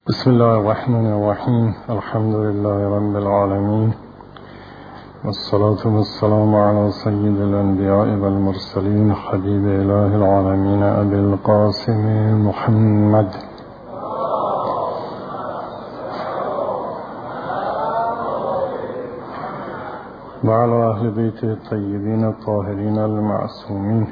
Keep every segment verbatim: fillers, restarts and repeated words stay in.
بسم الله الرحمن الرحيم. الحمد لله رب العالمين، والصلاة والسلام على سيد الأنبياء والمرسلين، حبيب إله العالمين أبي القاسم محمد وعلى أهل بيته الطيبين الطاهرين المعصومين.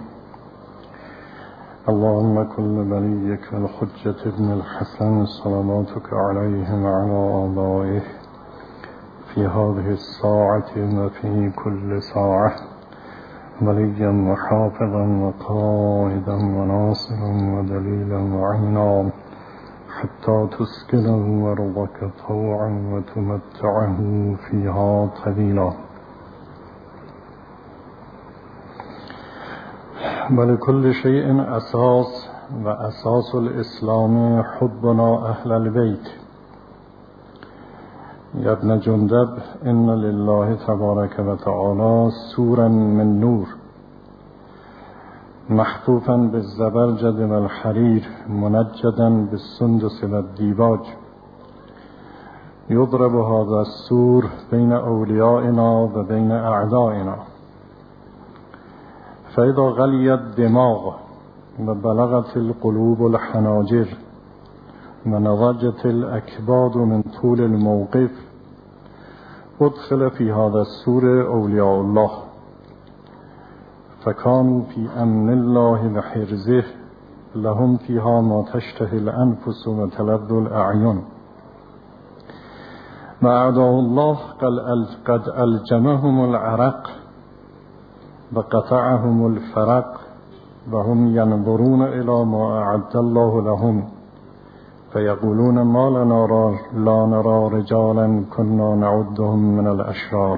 اللهم كل وليك الحجة ابن الحسن صلواتك عليه وعلى آبائه في هذه الساعة وفي كل ساعة وليا وحافظا وقائدا وناصرا ودليلا وعينا حتى تسكنه أرضك طوعا وتمتعه فيها طويلا. ولكل شيء أساس، وأساس الإسلام حبنا أهل البيت. يا ابن جندب، إن لله تبارك وتعالى سورا من نور محفوفا بالزبرجد والحرير منجدا بالسندس والديباج، يضرب هذا السور بين أوليائنا وبين أعدائنا، فإذا غلي الدماغ وبلغت القلوب الحناجر ونضجت الأكباد من طول الموقف، أدخل في هذا السور أولياء الله، فكانوا في أمن الله وحرزه، لهم فيها ما تشتهي الأنفس وتلذ الأعين. وأعداء الله قد ألجمهم العرق وقطعهم الفرق، وهم ينظرون إلى ما أعد الله لهم، فيقولون ما لنا لا نرى رجالا كنا نعدهم من الأشرار.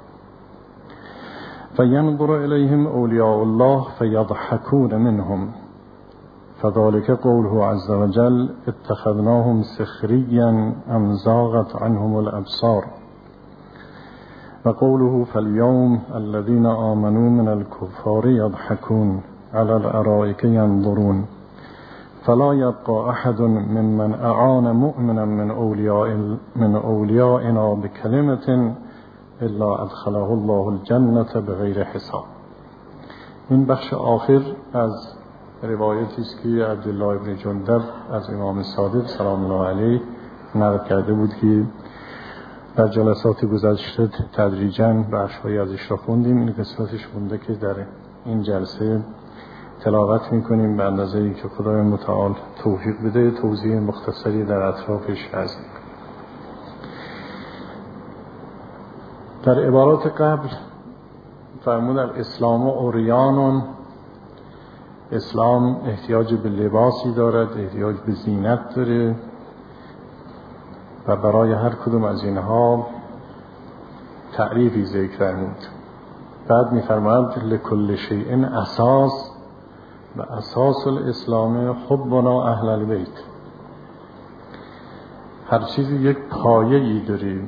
فينظر إليهم أولياء الله فيضحكون منهم، فذلك قوله عز وجل: اتخذناهم سخريا أم زاغت عنهم الأبصار. وقوله: فاليوم الذين آمنوا من الكفار يضحكون على الأرائك ينظرون. فلا يبقى أحد ممن أعان مؤمنا من أولياء من أوليائنا بكلمة إلا أدخله الله الجنة بغیر حساب. این بخش آخر از روایتی است که عبدالله بن جندب از امام صادق سلام الله علیه نقل کرده بود که در جلسات گذشته تدریجاً بخش‌هایی ازش را خوندیم. این قسمتش مونده که در این جلسه تلاوت می‌کنیم به اندازه‌ای که خدای متعال توفیق بده. توضیح مختصری در اطرافش هست. در عبارات قبل فرمود الاسلام عریان، اسلام احتیاج به لباسی دارد، احتیاج به زینت داره و برای هر کدوم از اینها تعریفی ذکر فرمود. بعد می‌فرماید لکل شیء اساس، و اساس الاسلام حبنا اهل البیت. هر چیزی یک پایه‌ای داره.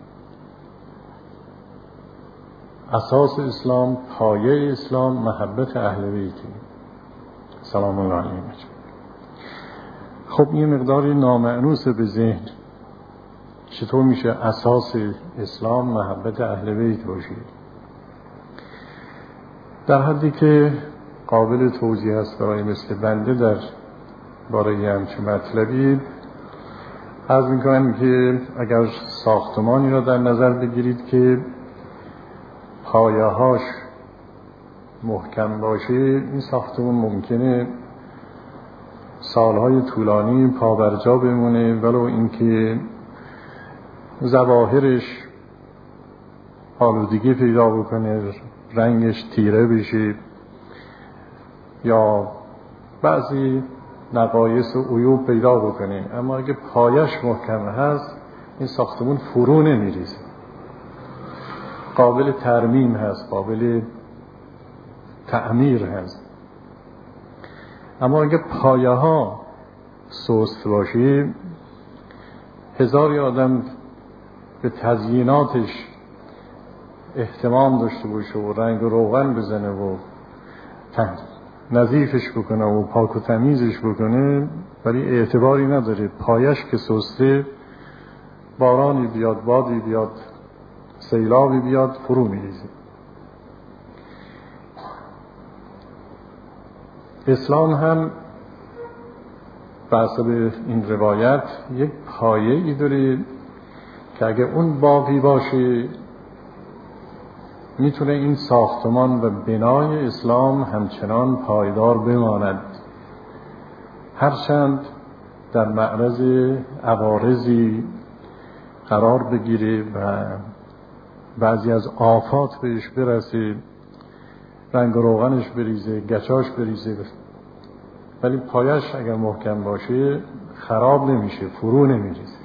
اساس اسلام، پایه اسلام محبت اهل بیتی سلام الله علیهم. خب این مقداری نامأنوس به ذهن، چطور میشه اساس اسلام محبت اهل بیت باشه؟ در حدی که قابل توضیح است برای مثل بنده در باره همچه مطلبی، عرض میکنم که اگر ساختمانی را در نظر بگیرید که پایه‌هاش محکم باشه، این ساختمان ممکنه سالهای طولانی پابرجا بمونه، ولو اینکه ظواهرش آلودگی پیدا بکنه، رنگش تیره بشه یا بعضی نقایص و عیوب پیدا بکنه، اما اگه پایش محکم هست این ساختمون فرو نمیریزه، قابل ترمیم هست، قابل تعمیر هست. اما اگه پایه ها سست باشه، هزاری آدم به تزییناتش اهتمام داشته باشه و رنگ و روغن بزنه و نظیفش بکنه و پاک و تمیزش بکنه، ولی اعتباری نداره. پایش که سسته، بارانی بیاد، بادی بیاد، سیلابی بیاد، فرو میریزه. اسلام هم بحث به این روایت یک پایه‌ای داره که اگه اون باقی باشه میتونه این ساختمان و بنای اسلام همچنان پایدار بماند، هرچند در معرض عوارضی قرار بگیره و بعضی از آفات بهش برسه، رنگ و روغنش بریزه، گچاش بریزه، ولی پایش اگر محکم باشه خراب نمیشه، فرو نمیریزه.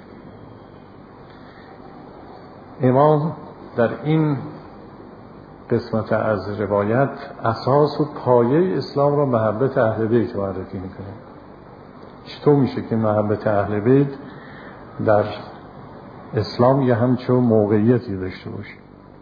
امام در این قسمت از روایت اساس و پایه اسلام را محبت اهل بیت معرفی میکنه. چطور میشه که محبت اهل بیت در اسلام یه همچون موقعیتی داشته باشه؟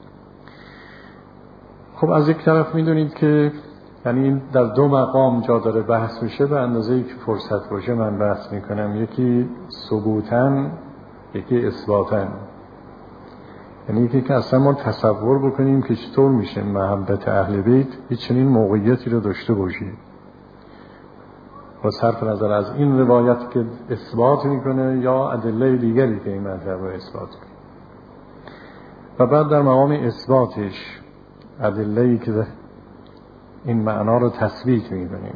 خب از یک طرف میدونید که یعنی در دو مقام جا داره بحث میشه، به اندازه‌ای که فرصت باشه من بحث میکنم. یکی ثبوتن، یکی اثباتن. یعنی یکی که اصلا ما تصور بکنیم که چطور میشه محبت اهل بیت یه چنین موقعیتی رو داشته باشه، با صرف نظر از این روایت که اثبات میکنه یا ادله دیگری که این مطلب رو اثبات کنه. و بعد در مقام اثباتش ادله‌ای که این معنا رو تثبیت می‌کنیم.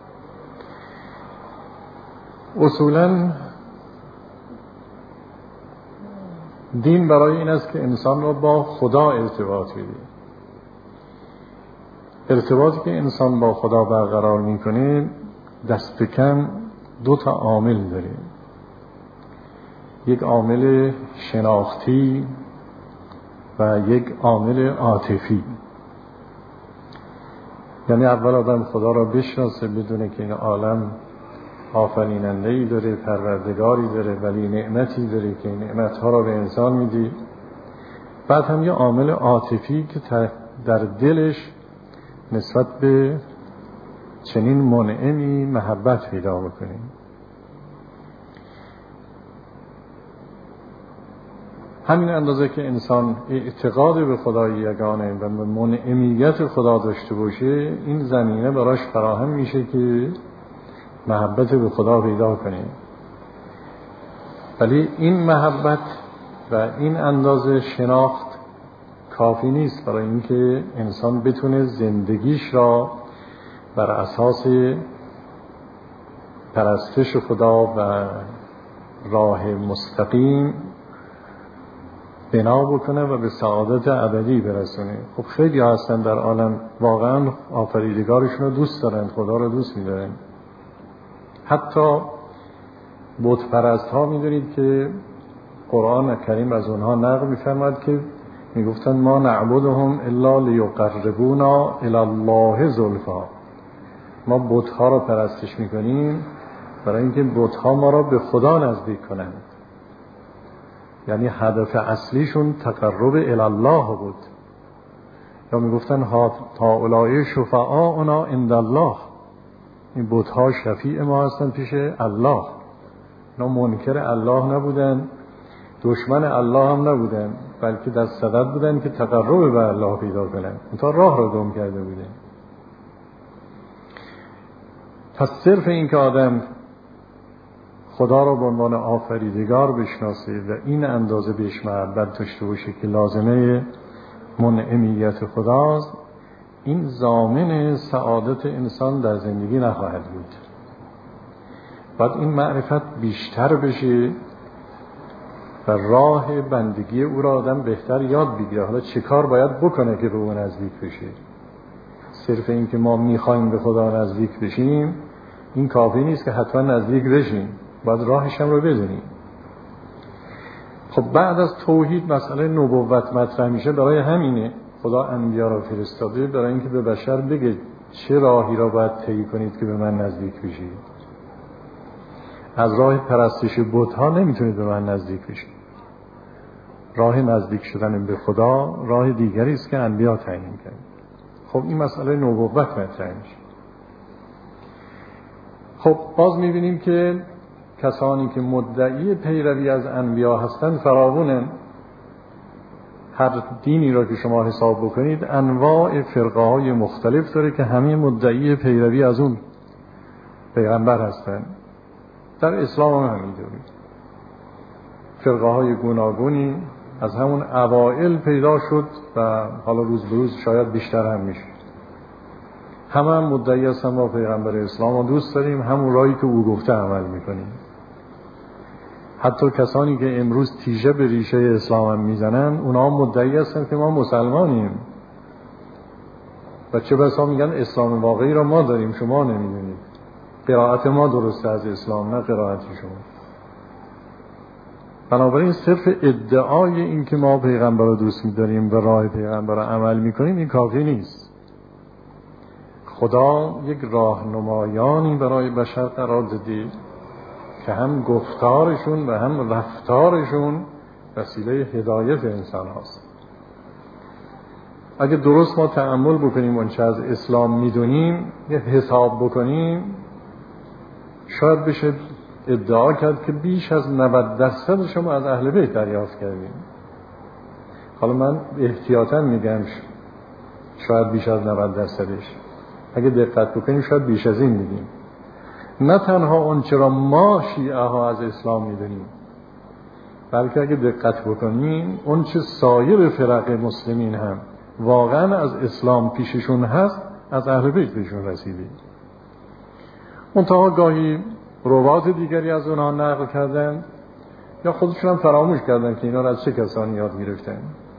اصولاً دین برای این است که انسان رو با خدا ارتباط بده. ارتباطی که انسان با خدا برقرار می‌کنه دست کم دو تا عامل داره. یک عامل شناختی و یک عامل عاطفی. یعنی اول آدم خدا را بشناسه، بدونه که این عالم آفریننده‌ای داره، پروردگاری داره، ولی نعمتی داره که این نعمت‌ها را به انسان میدی. بعد هم یه عامل عاطفی که در دلش نسبت به چنین منعمی محبت پیدا بکنه. همین اندازه که انسان اعتقاد به خدای یگانه و به منعمیت خدا داشته باشه، این زمینه براش فراهم میشه که محبت به خدا پیدا کنه. ولی این محبت و این اندازه شناخت کافی نیست برای اینکه انسان بتونه زندگیش را بر اساس پرستش خدا و راه مستقیم بنا بکنه و به سعادت ابدی برسونه. خب خیلی هستن در عالم واقعا آفریدگارشون رو دوست دارن، خدا رو دوست می‌دارن. حتی بت پرست ها می‌دونید که قرآن کریم از اونها نقل می‌فرماد که میگفتن ما نعبدهم الا لیقربونا الی الله زلفا. ما بت ها رو پرستش می‌کنیم برای اینکه بت ها ما را به خدا نزدیک کنند. یعنی هدف اصلیشون تقرب الی الله بود. یا میگفتن ها تا اولای شفعاؤنا عند الله، این بت‌ها شفیع ما هستن پیش الله. اینا منکر الله نبودن، دشمن الله هم نبودن، بلکه در صدد بودن که تقرب به الله پیدا کنن، تا راه رو گم کرده بودن. پس صرف این که آدم خدا را به عنوان آفریدگار بشناسه و این اندازه بهش محبت داشته باشه که لازمه منعمیت خداست، این ضامن سعادت انسان در زندگی نخواهد بود. باید این معرفت بیشتر بشه و راه بندگی او را آدم بهتر یاد بگیره. حالا چه کار باید بکنه که به او نزدیک بشه؟ صرف این که ما میخوایم به خدا نزدیک بشیم این کافی نیست که حتما نزدیک بشیم، باید راهش هم رو بدونیم. خب بعد از توحید مسئله نبوت مطرح میشه. برای همینه خدا انبیا را فرستاده، برای اینکه به بشر بگه چه راهی را باید طی کنید که به من نزدیک بشید. از راه پرستش بت‌ها نمیتونید به من نزدیک بشید. راه نزدیک شدن به خدا راه دیگری است که انبیا تعیین کردند. خب این مسئله نبوت مطرح میشه. خب باز میبینیم که کسانی که مدعی پیروی از انبیا هستند فراوونه. هر دینی را که شما حساب بکنید انواع فرقه های مختلف داره که همه مدعی پیروی از اون پیغمبر هستند. در اسلام هم همینطوری فرقه های گوناگونی از همون اوائل پیدا شد و حالا روز به روز شاید بیشتر هم میشه. همه هم مدعی هستن با پیغمبر اسلام و دوست داریم، همون راهی که او گفته عمل میکنیم. حتی کسانی که امروز تیشه به ریشه اسلام هم میزنن اونا هم مدعی هستن که ما مسلمانیم و چه بسا میگن اسلام واقعی را ما داریم شما نمیدونید، قرائت ما درسته از اسلام نه قرائت شما. بنابراین صرف ادعای این که ما پیغمبر رو دوست می‌داریم و راه پیغمبر رو عمل می‌کنیم این کافی نیست. خدا یک راهنمایانی برای بشر قرار داده که هم گفتارشون و هم رفتارشون وسیله هدایت انسان هست. اگه درست ما تأمل بکنیم اون چه از اسلام می‌دونیم، یه حساب بکنیم، شاید بشه ادعا کرد که بیش از نود درصد شما از اهل بیت دریافت کردیم. حالا من احتیاطاً میگم شاید بیش از نود درصدش، اگه دقت بکنیم شاید بیش از این میگیم. نه تنها اون چرا ما شیعه ها از اسلام میدونیم، بلکه اگه دقت بکنیم اون چه سایر فرق مسلمین هم واقعا از اسلام پیششون هست از اهل بیت بهشون رسیدیم. منتها گاهی روایات دیگری از اونها نقل کردن یا خودشون هم فراموش کردن که اینا را از چه کسانی یاد گرفتن.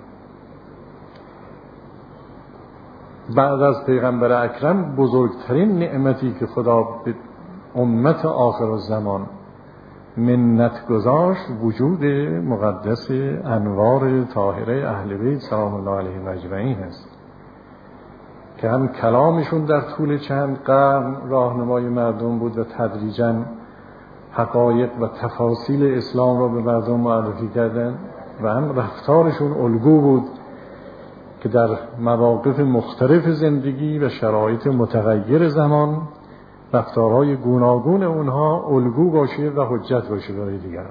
بعد از پیغمبر اکرم بزرگترین نعمتی که خدا به امت آخر الزمان منت گذاشت وجود مقدس انوار طاهره اهل بیت سلام الله علیهم اجمعین است که هم کلامشون در طول چند قرن راهنمای مردم بود و تدریجاً حقایق و تفاصیل اسلام را به مردم معرفی کردن و هم رفتارشون الگو بود که در مواقف مختلف زندگی و شرایط متغیر زمان رفتارهای گوناگون اونها الگو باشه و حجت باشه برای دیگران.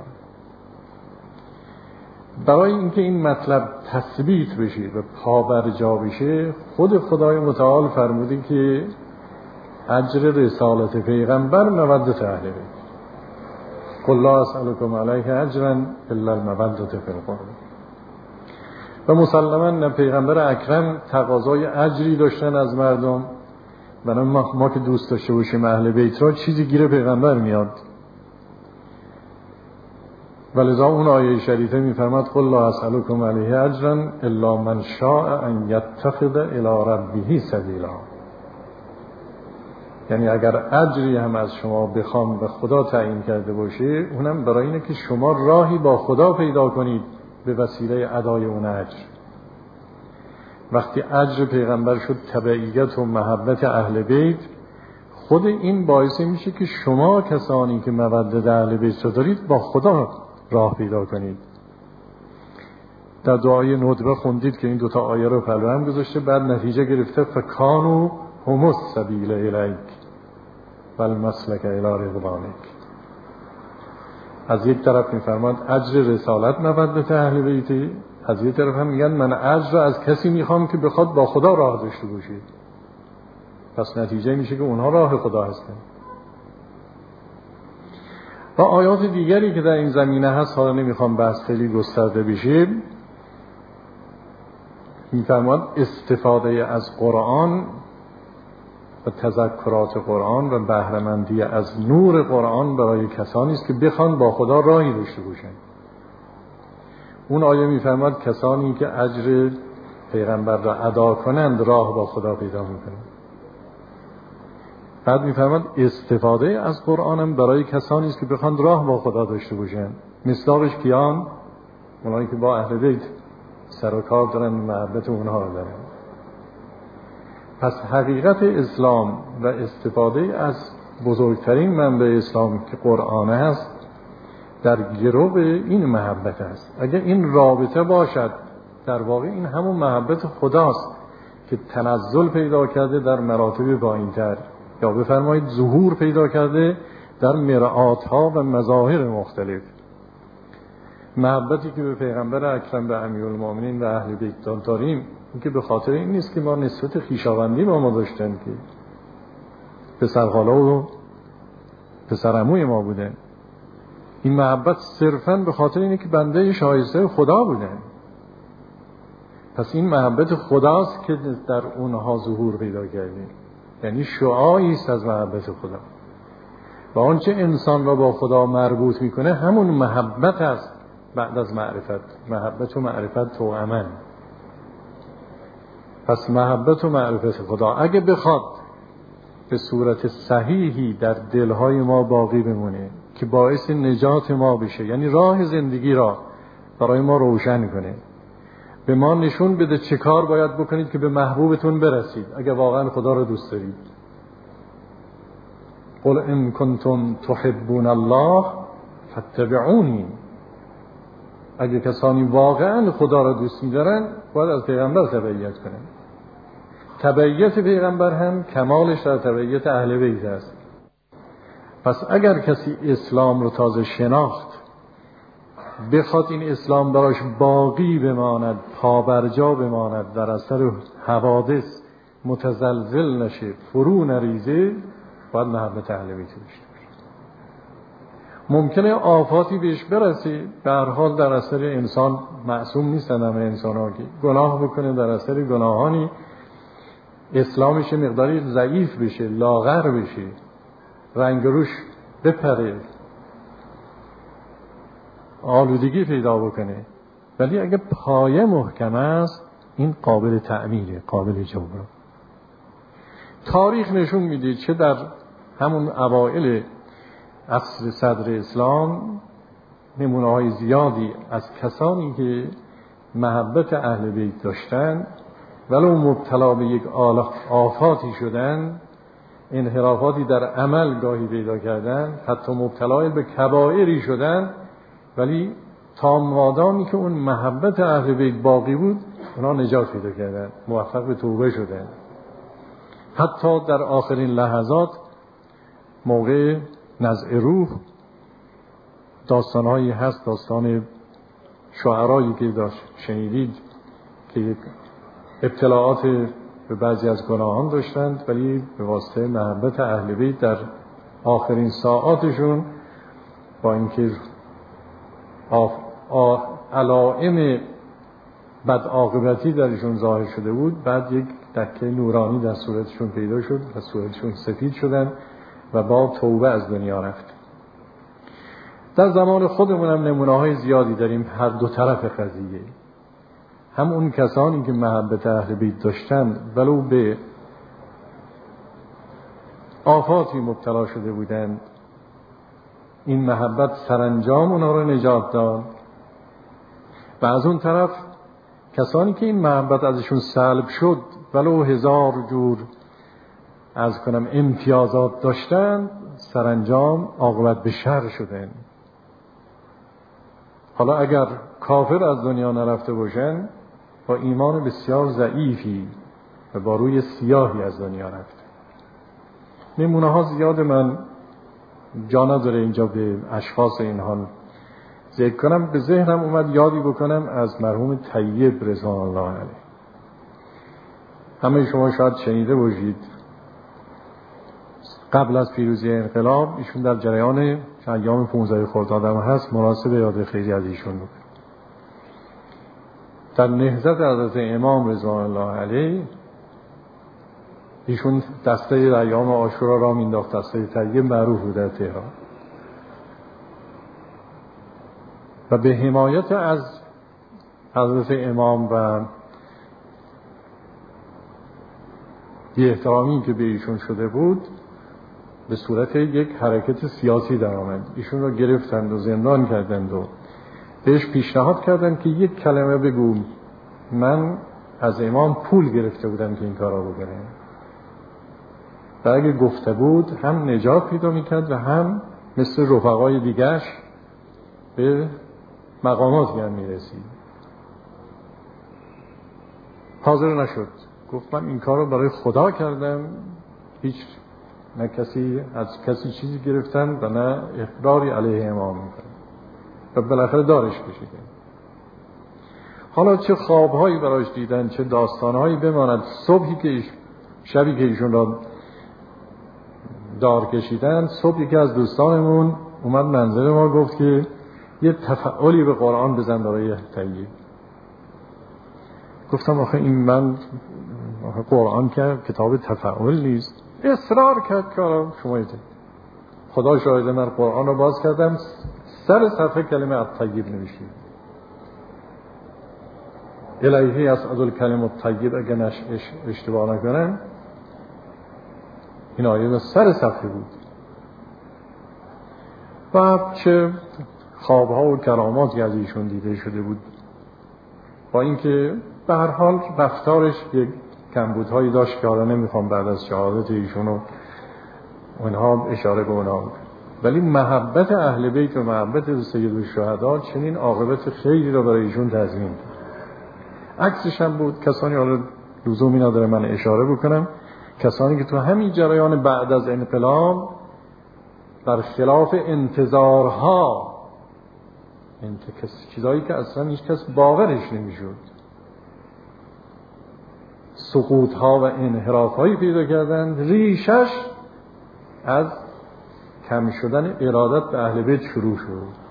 برای اینکه این مطلب تثبیت بشه و پابرجا بشه خود خدای متعال فرموده که اجر رسالت پیغمبر مودت اهل بیت. قل لا اسألكم علیه اجرا الا المودة فی القربى. و مسلما نه پیغمبر اکرم تقاضای اجری داشتن از مردم و ما, ما که دوست داشته باشیم اهل بیت را چیزی گیر پیغمبر میاد. ولذا اون آیه شریفه میفرماد قل لا اسألكم علیه اجرا الا من شاء ان یتخذ الی ربه سبیلا. یعنی اگر اجری هم از شما بخوام و خدا تعیین کرده باشه اونم برای اینه که شما راهی با خدا پیدا کنید به وسیله ادای اون اجر. وقتی اجر پیغمبر شد تبعیت و محبت اهل بیت، خود این باعث میشه که شما کسانی که مودت اهل بیت رو دارید با خدا راه پیدا کنید. در دعای ندبه خوندید که این دوتا آیه رو پلو هم گذاشته، بعد نتیجه گرفته فکانو هم السبیل الیک والمسلک الی رضوانک. از یک طرف میفرماد اجر رسالت مودت اهل بیتی، از یک طرف هم میگن من اجر را از کسی میخوام که بخواد با خدا راه داشته باشه. پس نتیجه میشه که اونها راه خدا هستن. و آیات دیگری که در این زمینه هست حالا نمیخوام بحث خیلی گسترده بشه. میفرماد استفاده از قرآن و تذکرات قرآن و بهره‌مندی از نور قرآن برای کسانی است که بخوان با خدا راهی داشته باشن. اون آیه میفرماد کسانی که اجر پیغمبر را ادا کنند راه با خدا پیدا میکنند. بعد میفرماد استفاده از قرآن هم برای کسانی است که بخوان راه با خدا داشته باشن. مصداقش کیان؟ اونایی که با اهل بیت سر و کار دارن، محبت اونها رو دارن. پس حقیقت اسلام و استفاده از بزرگترین منبع اسلام که قرآن هست در گرو این محبت است. اگر این رابطه باشد در واقع این همون محبت خداست که تنزل پیدا کرده در مراتب پایین‌تر، یا بفرمایید ظهور پیدا کرده در مرآت‌ها و مظاهر مختلف. محبتی که به پیغمبر اکرم و امیرالمومنین و اهل بیت داریم، این که به خاطر این نیست که ما نسبت خویشاوندی با ما داشتن که پسرخالا و پسرعموی ما بودن. این محبت صرفاً به خاطر اینه که بنده شایسته خدا بودن. پس این محبت خداست که در اونها ظهور پیدا کرده، یعنی شعاعی است از محبت خدا. و آنچه انسان را با خدا مربوط میکنه همون محبت است بعد از معرفت. محبت و معرفت توأمن. پس محبت و معرفت خدا اگه بخواد به صورت صحیحی در دلهای ما باقی بمونه که باعث نجات ما بشه، یعنی راه زندگی را برای ما روشن کنه، به ما نشون بده چه کار باید بکنید که به محبوبتون برسید اگه واقعا خدا را دوست دارید. قل ان کنتم تحبون الله فاتبعونی. اگه کسانی واقعا خدا را دوست می‌دارن باید از پیغمبر تبعیت کنن. تبعیت پیغمبر هم کمالش در تبعیت اهل بیت است. پس اگر کسی اسلام رو تازه شناخت، بخواد این اسلام براش باقی بماند، پابرجا بماند، در اثر حوادث متزلزل نشه، فرو نریزه، باید محبت اهل بیت داشته باشه. ممکنه آفاتی بهش برسه، به هر حال در اثر انسان معصوم نیستن همه انسان‌ها که گناه بکنه، در اثر گناهانی اسلامش مقداری ضعیف بشه، لاغر بشه، رنگ روش بپره، آلودگی پیدا بکنه. ولی اگه پایه محکم است این قابل تعمیره، قابل جبران. تاریخ نشون میده چه در همون اوائل عصر صدر اسلام نمونه های زیادی از کسانی که محبت اهل بیت داشتن ولو مبتلا به یک آفاتی شدن، انحرافاتی در عمل گاهی پیدا کردن، حتی مبتلا به کبائری شدن، ولی تا مادامی که اون محبت اهل بیت باقی بود اونا نجات پیدا کردن، موفق به توبه شدن. حتی در آخرین لحظات موقع نزع روح داستانهایی هست، داستان شعرایی که داشت شنیدید که ابتلاعات به بعضی از گناهان داشتند، ولی به واسطه محبت اهل بیت در آخرین ساعاتشون با اینکه علائم بد عاقبتی درشون ظاهر شده بود، بعد یک دکه نورانی در صورتشون پیدا شد و صورتشون سفید شدن و با توبه از دنیا رفت. در زمان خودمون هم نمونه های زیادی داریم هر دو طرف قضیه. هم اون کسانی که محبت اهل بیت داشتن ولو به آفاتی مبتلا شده بودند، این محبت سرانجام اونها رو نجات داد. و از اون طرف کسانی که این محبت ازشون سلب شد ولو هزار جور از کنم امتیازات داشتن، سرانجام عاقبت به شر شدن. حالا اگر کافر از دنیا نرفته باشن، با ایمان بسیار ضعیفی و با روی سیاهی از دنیا رفت. نمونه ها زیاد، من جا نداره اینجا به اشخاص اینها ذکر کنم. به ذهنم اومد یادی بکنم از مرحوم طیب رضوان الله علیه. همه شما شاید شنیده باشید قبل از پیروزی انقلاب ایشون در جریان ایام پانزده خرداد هم هست، مناسب یاد خیلی از ایشون بود. در نهضت حضرت امام رضوان الله علیه ایشون دسته ایام عاشورا را مینداخت. دسته طیب معروف بود در تهران و به حمایت از حضرت امام و بی احترامی که به ایشون شده بود به صورت یک حرکت سیاسی در آمد. ایشون را گرفتند و زندان کردند و بهش پیشنهاد کردند که یک کلمه بگو. من از امام پول گرفته بودم که این کارا بکنه. و اگه گفته بود هم نجات پیدا میکرد و هم مثل رفقای دیگرش به مقاماتی هم میرسید. حاضر نشد، گفت من این کار رو برای خدا کردم، هیچ نه کسی از کسی چیزی گرفتن و نه اقراری علیه امام میکنن و بالاخره دارش کشیده. حالا چه خوابهایی براش دیدن، چه داستانهایی بماند، صبحی که ایش شبی که ایشون را دار کشیدن، صبح یکی از دوستانمون اومد منزل ما گفت که یه تفعالی به قرآن بزن برای طیب. گفتم آخه این من آخه قرآن که کتاب تفعال نیست. اصرار کرد که شما ایده خدا شاهده من قرآن رو باز کردم سر صفحه کلمه الطیب نوشید. الهی اسعد الکلم الطیب اگه نش اشتباه نکنم این آیه سر صفحه بود. و چه خوابها و کراماتی از ایشون دیده شده بود، با اینکه به هر حال رفتارش یک کمبودهایی داشت که حالا نمیخوام بعد از شهادت ایشون و اونها اشاره به اونها بود، ولی محبت اهل بیت و محبت سید الشهدا چنین عاقبت خیلی را برای ایشون تضمین کرد. عکسش هم بود. کسانی حالا لزومی نداره من اشاره بکنم، کسانی که تو همین جریان بعد از انقلاب بر خلاف انتظارها انتکس چیزایی که اصلا هیچ کس باورش نمیشد سقوطها و انحرافهایی پیدا کردند، ریشش از کم شدن ارادت به اهل بیت شروع شد،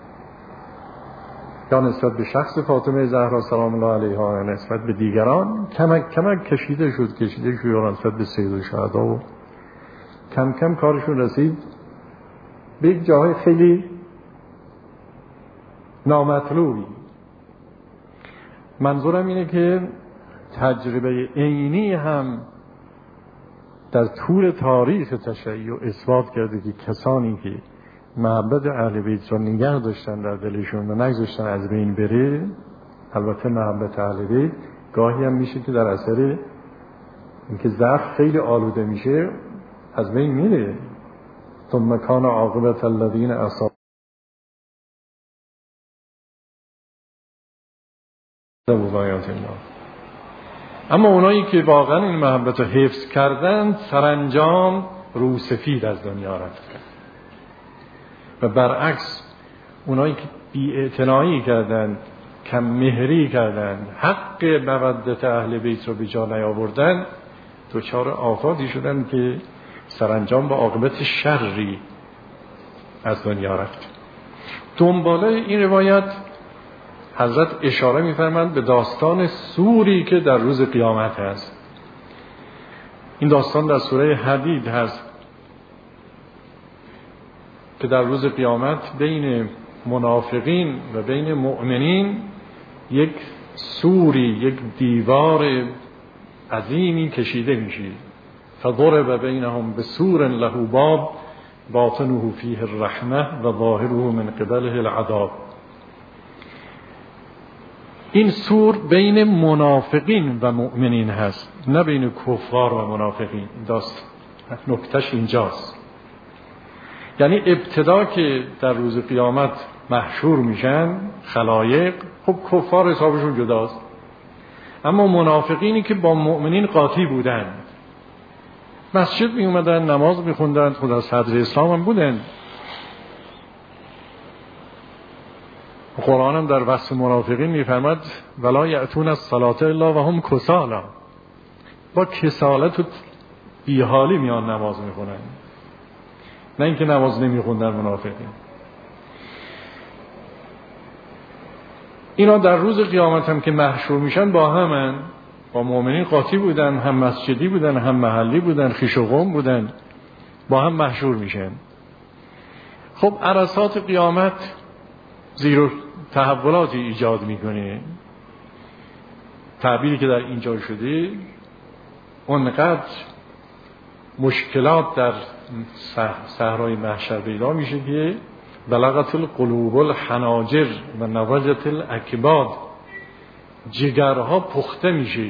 یا نسبت به شخص فاطمه زهرا سلام الله علیها، نسبت به دیگران کمک کمک کشیده شد کشیده شد یا نسبت به سید الشهدا و کم کم کارشون رسید به یک جاهای خیلی نامطلوبی. منظورم اینه که تجربه عینی هم در طول تاریخ تشیع اثبات کرده که کسانی که محبت اهل بیت را نگه داشتن در دلشون و نگذاشتن از بین بره، البته محبت اهل بیت گاهی هم میشه که در اثر اینکه ظرف خیلی آلوده میشه از بین میره. ثم کان عاقبت الذین اصابوا بآیات الله. اما اونایی که واقعا این محبت رو حفظ کردن سرانجام رو سفید از دنیا رفتن و برعکس اونایی که بی‌اعتنایی کردن، کم مهری کردن، حق مودت اهل بیت رو به جا نیاوردن، دچار آفاتی شدن که سرانجام با عاقبت شری از دنیا رفت. دنباله این روایت حضرت اشاره می‌فرمایند به داستان سوری که در روز قیامت هست. این داستان در سوره حدید هست که در روز قیامت بین منافقین و بین مؤمنین یک سوری، یک دیوار عظیمی کشیده میشه. فضرب بینهم بسور له باب باطنه فیه الرحمه و ظاهره من قبله العذاب. این سور بین منافقین و مؤمنین هست، نه بین کفار و منافقین. داست نکتهش اینجاست. یعنی ابتدا که در روز قیامت محشور میشن خلایق، خب کفار حسابشون جداست، اما منافقینی که با مؤمنین قاطی بودن، مسجد می اومدن، نماز می خوندن، خود از صدر اسلام هم بودن. قرآن هم در وصف منافقین می فرمد ولا یأتون الصلاة الا و هم کسالا، با کسالت و بیحالی میان نماز می خونن، نه اینکه نماز نمی خوندن منافقین. اینا در روز قیامت هم که محشور میشن با همن، با مؤمنین قاطی بودن، هم مسجدی بودن، هم محلی بودن، خویش و قوم بودن، با هم محشور میشن. خب عرصات قیامت زیر و تحولاتی ایجاد میکنه. تعبیری که در اینجا شده اونقدر مشکلات در صحرای محشر پیدا میشه که بلغت القلوب الحناجر و نوجت الاکباد، جگرها پخته میشه،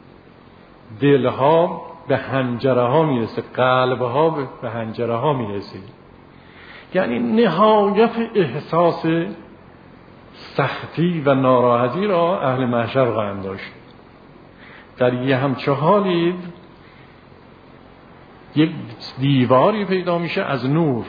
دلها به حنجره ها میرسه، قلبها به حنجره ها میرسه. یعنی نهایت احساس سختی و ناراحتی را اهل محشر خواهند داشت. در یه همچه حالی یک دیواری پیدا میشه از نور.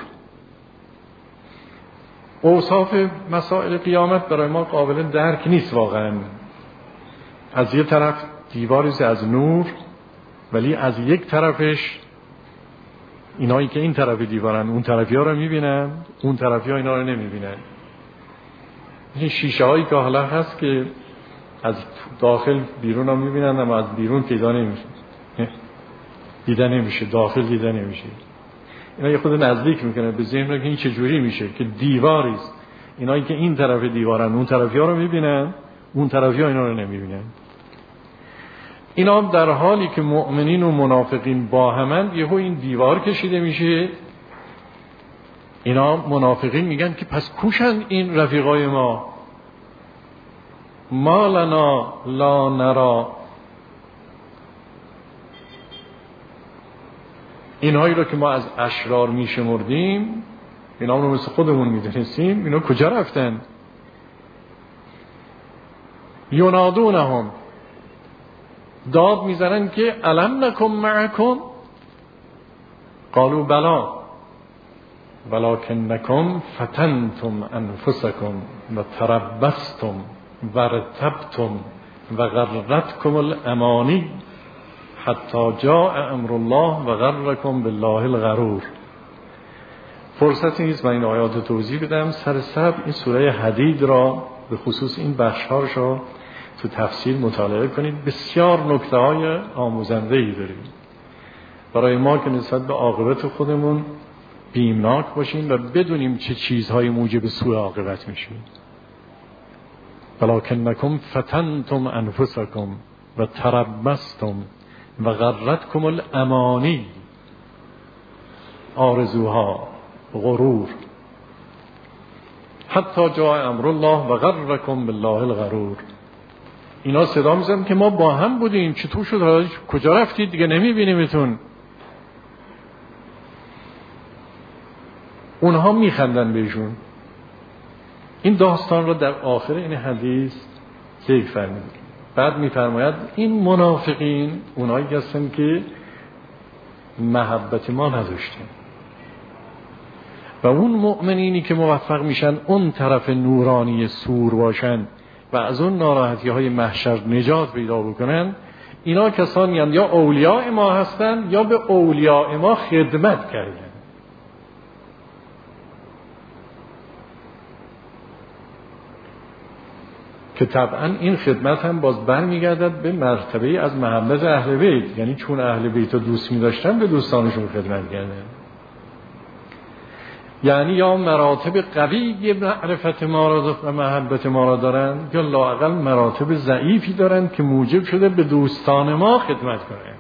اوصاف مسائل قیامت برای ما قابل درک نیست واقعا. از یک طرف دیواری از نور، ولی از یک طرفش اینایی که این طرف دیوارن اون طرفی ها رو میبینن، اون طرفی ها اینا رو نمیبینن. این شیشه هایی که حالا هست که از داخل بیرون ها میبینن اما از بیرون پیدا نمیشه، دیده نمیشه، داخل دیده نمیشه. اینا یه خود نزدیک میکنه به ذهن که این چجوری میشه که دیواریست، اینایی که این طرف دیوارن اون طرفی ها رو میبینن، اون طرفی ها اینا رو نمیبینن. اینا در حالی که مؤمنین و منافقین با همند، یهو این دیوار کشیده میشه. اینا منافقین میگن که پس کوشن این رفیقای ما، ما لنا لا نرا، اینهایی رو که ما از اشرار میشمردیم، اینا رو مثل خودمون میدونستیم، اینا کجا رفتن؟ ینادونهم، داد میزنن که الم نکن معکم، قالوا بلا ولکنکم فتنتم انفسکم و تربستم و ارتبتم و غرتکم الامانی حتی جاء امر الله و غرکم بالله الغرور. فرصتی نیست من این آیات توضیح بدم. سر سب این سوره حدید را به خصوص این بخش‌هاش را تو تفصیل مطالعه کنید. بسیار نکته‌های آموزنده‌ای داریم برای ما که نسبت به عاقبت خودمون بیمناک باشیم و بدونیم چه چیزهایی موجب سوء عاقبت میشه. ولکنکم فتنتم انفسکم و تربستم و غرتکم الامانی، آرزوها، غرور، حتی جاء امر الله و غرکم بالله الغرور. اینا صدا میزنن که ما با هم بودیم، چطور شد کجا رفتید دیگه نمیبینیمتون. اونها میخندن بهشون. این داستان رو در آخر این حدیث ذکر فرمود. بعد میفرماید این منافقین اونایی هستن که محبت ما نداشتن و اون مؤمنینی که موفق میشن اون طرف نورانی سور باشن و از اون ناراحتی های محشر نجات پیدا بکنن، اینا کسانی هستند یا اولیاء ما هستن یا به اولیاء ما خدمت کردن. که طبعا این خدمت هم باز برمیگردد به مرتبه از محبت اهل بیت، یعنی چون اهل بیت رو دوست می داشتن به دوستانشون خدمت کردن. یعنی یا مراتب قوی معرفت ما را و محبت ما را دارن یا لااقل مراتب ضعیفی دارن که موجب شده به دوستان ما خدمت کنن.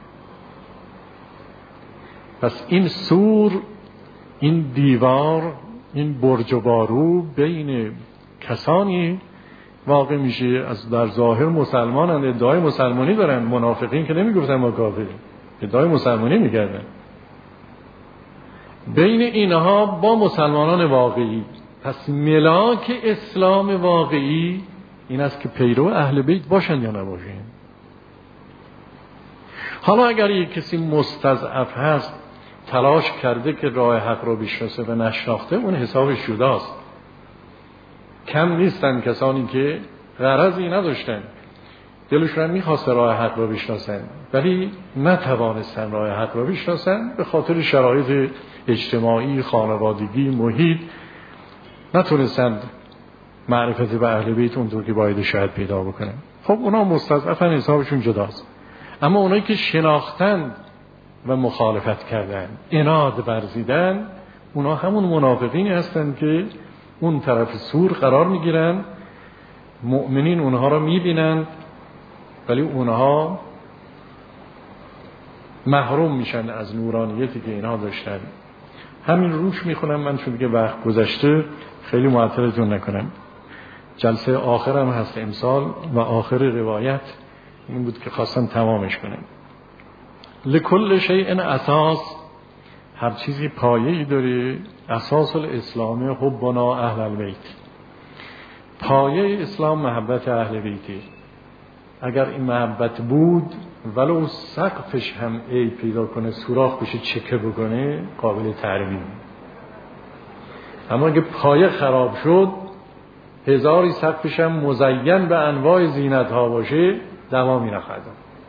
پس این سور، این دیوار، این برج و بارو بین کسانی واقع میشه از در ظاهر مسلمانند، ادعای مسلمانی دارن. منافقین که نمیگفتن ما کافریم، ادعای مسلمانی میکردن. بین اینها با مسلمانان واقعی. پس ملاک اسلام واقعی این است که پیرو اهل بیت باشن یا نباشن. حالا اگر یک کسی مستضعف هست تلاش کرده که راه حق رو بشناسه و نشناخته، اون حسابش جداست. کم نیستن کسانی که غرضی نداشتن، دلشون میخواست راه حق رو بشناسن ولی نتوانستن راه حق رو بشناسن به خاطر شرایط اجتماعی، خانوادگی، محیط، نتونستن معرفت به اهل بیت اونطور که باید شاید پیدا بکنن. خب اونا مستضعفن، حسابشون جداست. اما اونایی که شناختن و مخالفت کردن، عناد ورزیدن، اونا همون منافقینی هستن که اون طرف سور قرار میگیرن. مؤمنین اونها رو میبینن ولی اونها محروم میشن از نورانیتی که اینها داشتن. همین روش میخونم من چون دیگه وقت گذشته، خیلی معطلتون نکنم. جلسه آخرم هست امسال و آخر روایت این بود که خواستم تمامش کنم. لکل شیء اساس، هر چیزی پایه‌ای داره. اساس الاسلام حبنا اهل البیت، پایه اسلام محبت اهل بیتی. اگر این محبت بود ولو سقفش هم عیب پیدا کنه، سوراخ بشه، چکه بکنه، قابل ترمیم. اما اگه پایه خراب شد، هزاری سقفش هم مزین به انواع زینت ها باشه، دوامی نخواهد.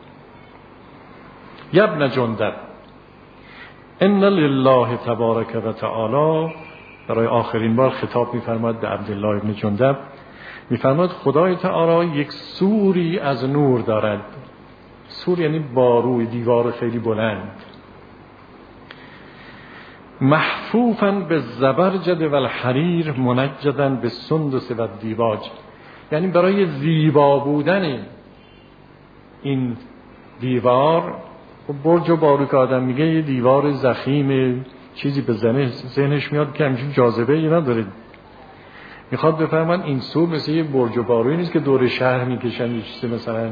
یبن جندب ان لله تبارک و تعالی، برای آخرین بار خطاب می‌فرماد به عبدالله ابن جندب، می‌فرماد خدای تعالی یک سوری از نور دارد. سور یعنی باروی، دیوار خیلی بلند، محفوفاً به زبرجد و الحریر منجداً به سندس و دیباج. یعنی برای زیبا بودن این دیوار، برج و بارو که آدم میگه یه دیوار ضخیم، چیزی به ذهنش میاد که همچین جاذبه ای نداره. میخواد بفرمان این سور مثل یه برج و باروی نیست که دور شهر میکشن، یه چیزی مثلا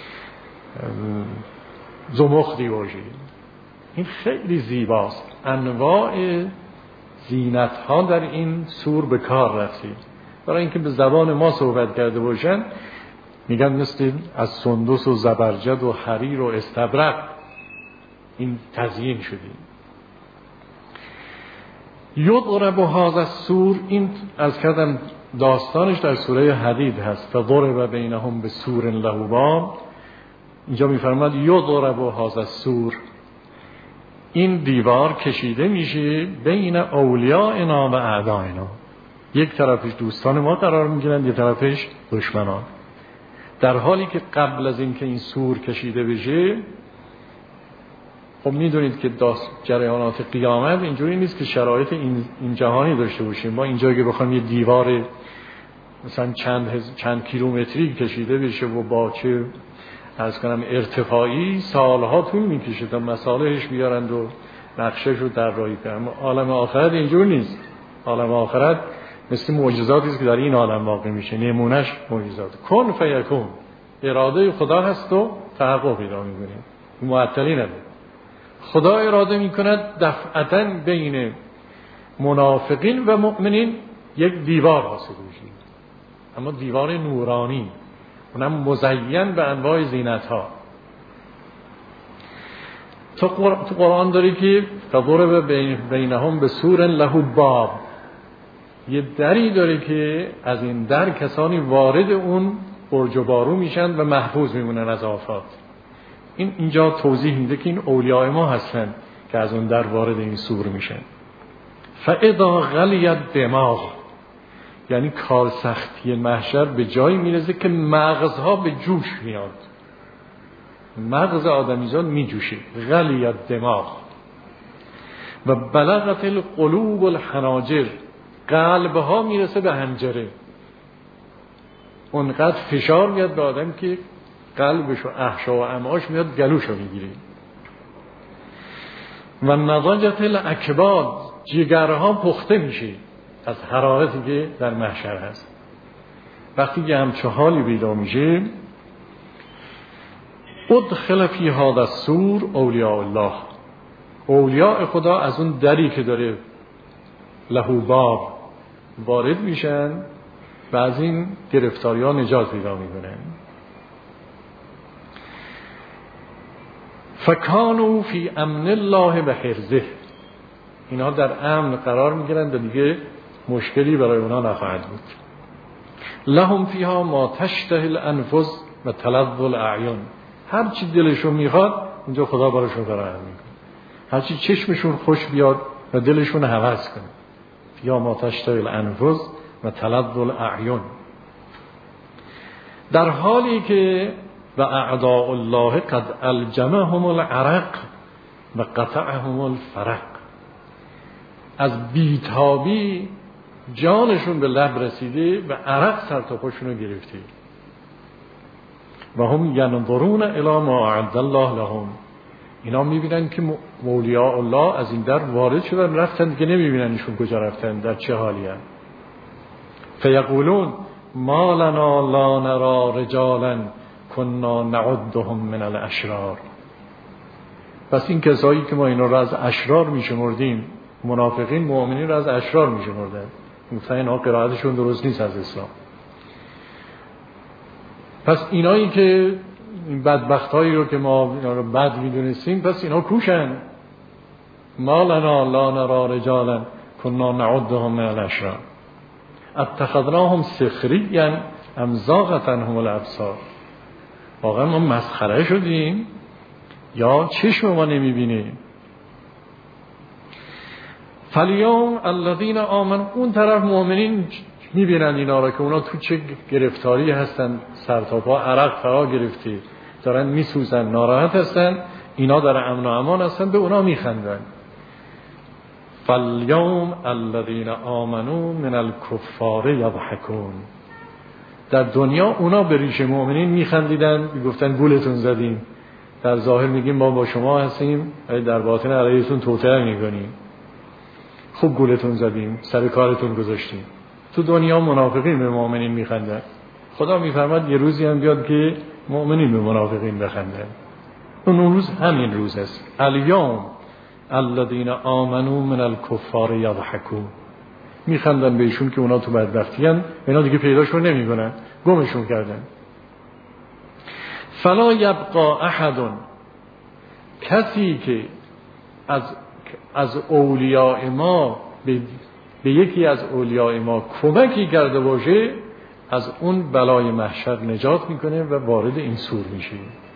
زمختی باشه. این خیلی زیباست. انواع زینت ها در این سور به کار رفته. برای اینکه به زبان ما صحبت کرده باشن، میگن مثل از سندس و زبرجد و حریر و استبرق این تزیین شده. یضرب هذا السور، این از کردم داستانش در سوره حدید هست. فضرب بینهم بسور له باب، اینجا میفرماد یضرب هذا السور، این دیوار کشیده میشه بین اولیائنا و اعدائنا، یک طرفش دوستان ما قرار میگیرن، یک طرفش دشمنان. در حالی که قبل از اینکه این سور کشیده بشه، خب میدونید که جریانات قیامت اینجوری نیست که شرایط این, این جهانی داشته باشیم. ما اینجا که بخوایم یه دیوار مثلا چند, هز... چند کیلومتری کشیده بشه و با چه از کنم ارتفاعی، سالها طول میکشه تا مصالحش بیارند و نقشش رو در راهی کنند. عالم آخرت اینجور نیست. عالم آخرت مثل معجزاتی است که در این عالم واقع میشه. نمونهش معجزات کن فیکون، اراده خدا هست و تحقق پیدا میکنه، معطلی نداره. خدا اراده میکند دفعتاً بین منافقین و مؤمنین یک دیوار حاصل بشه، اما دیوار نورانی، اونم مزین به انواع زینت ها. تو قرآن داری که فضرب بینهم بسور له باب، یه دری داره که از این در کسانی وارد اون برج و بارو میشن و محفوظ میمونن از آفات. این اینجا توضیح میده که این اولیاء ما هستن که از اون در وارد این سور میشن. فاذا غلیت دماغ، یعنی کار سختی محشر به جایی میرسه که مغزها به جوش میاد، مغز آدمیزاد میجوشه. غلیت دماغ و بلغت القلوب الحناجر، قلبها میرسه به حنجره. اونقدر فشار میاد به آدم که قلبش و احشا و امعاش میاد گلوشو میگیره. و نضاجت الاکباد، جگرها پخته میشه از حرارتی که در محشر هست. وقتی که همچه حالی پیدا میشه، ادخل فی هذا السور اولیاء الله، اولیاء خدا از اون دری که داره له باب وارد میشن و از این گرفتاری ها نجات پیدا میکنن. فکانوا فی امن الله و حرزه، اینا در امن قرار میگیرن و دیگه مشکلی برای اونا نخواهد بود. لهم فیها ما تشتهی الانفس و تلظ الاعین، هر چی دلشون میخواد اینجا خدا براشون فراهم میکنه، هر چی چشمشون خوش بیاد و دلشون هوس کنه. فیها ما تشتهی الانفس و تلظ الاعین، در حالی که و اعداء الله قد الجمهم العرق و قطعهم الفرق، از بیتابی جانشون به لب رسیده و عرق سر تا پاشونو گرفته. و هم ینظرون الی ما اعد الله لهم، اینا میبینن که اولیاء الله از این در وارد شدن رفتن، که نمیبیننشون کجا رفتن، در چه حالی هستن. فیقولون ما لنا لا نرى رجالا کنا نعدهم من الاشرار. پس این کسایی که ما اینا را از اشرار میشمردیم، منافقین مؤمنین را از اشرار میشمردن، مثلا اینا قرائتشون درست نیست از اسلام. پس اینایی که این بدبخت هایی رو که ما اینا رو بد میدونستیم پس اینا کوشن. ما لنا لا نرى رجالا كنا نعدهم من الاشرار اتخذناهم سخریا ام زاغت عنهم الابصار. واقعا ما مسخره شدیم یا چشم ما نمیبینه؟ فالیوم الذین آمنوا، اون طرف مؤمنین میبینن اینا را که اونا تو چه گرفتاری هستن، سر تا پا عرق فرا گرفته، دارن میسوزن، ناراحت هستن، اینا در امن و امان هستن، به اونا میخندن. فالیوم الذین آمنوا من الکفار یضحکون. در دنیا اونا به ریش مؤمنین میخندیدن، میگفتن گولتون زدیم، در ظاهر میگیم ما با شما هستیم ولی در باطن علیتون توطئه میکنیم، خوب گولتون زدیم، سر کارتون گذاشتیم. تو دنیا منافقین به مؤمنین میخندن. خدا میفرماد یه روزی هم بیاد که مؤمنین به منافقین بخندن. اون روز همین روز است. الیوم الذین آمنوا من الکفار یضحکون. میخندن بهشون که اونا تو بدبختی ان، اینا دیگه پیداشون نمیکنن، گمشون کردن. فلا یبقى احد، کسی که از از اولیاء ما به, به یکی از اولیاء ما کمکی کرده باشه، از اون بلای محشر نجات میکنه و وارد این سور میشه.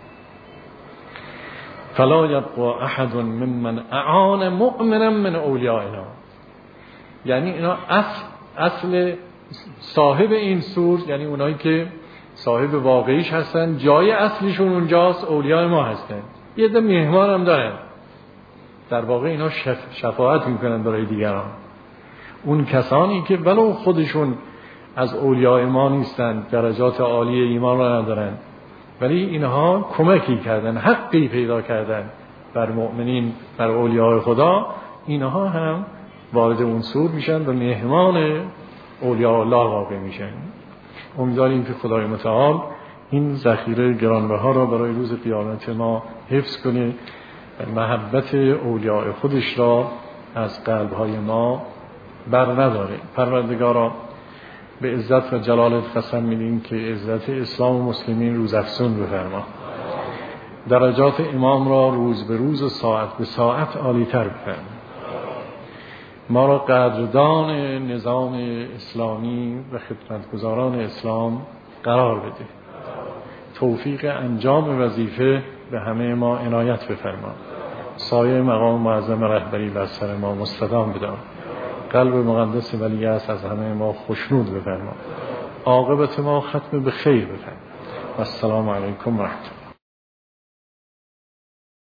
فلا یبقى احد ممن اعان مؤمنا من اولیائنا. یعنی اینا اصل, اصل صاحب این سور، یعنی اونایی که صاحب واقعیش هستن، جای اصلیشون اونجاست، اولیاء ما هستن. یه ده مهمان هم دارن، در واقع اینا شف... شفاعت میکنن برای دیگران. اون کسانی که ولو خودشون از اولیاء ما نیستن، درجات عالی ایمان را ندارن، ولی اینها کمکی کردن، حقی پیدا کردن بر مؤمنین، بر اولیاء خدا، اینها هم وارد اون سور میشن و مهمان اولیاء الله واقع میشن. امیدواریم که خدای متعال این ذخیره گرانبها را برای روز قیامت ما حفظ کنه، محبت اولیاء خودش را از قلب‌های ما بر نداره. پروردگارا به عزت و جلالت قسم میدیم که عزت اسلام و مسلمین روز افزون بفرما، درجات امام را روز به روز و ساعت به ساعت عالی تر بفرما، ما را قدردان نظام اسلامی و خدمتگزاران اسلام قرار بده، توفیق انجام وظیفه به همه ما عنایت بفرما، سایه مقام معظم رهبری بر سر ما مستدام بدار، قلب مقدس ولیعصر از همه ما خوشنود بفرما، عاقبت ما ختم به خیر بفرما. السلام علیکم و رحمت الله.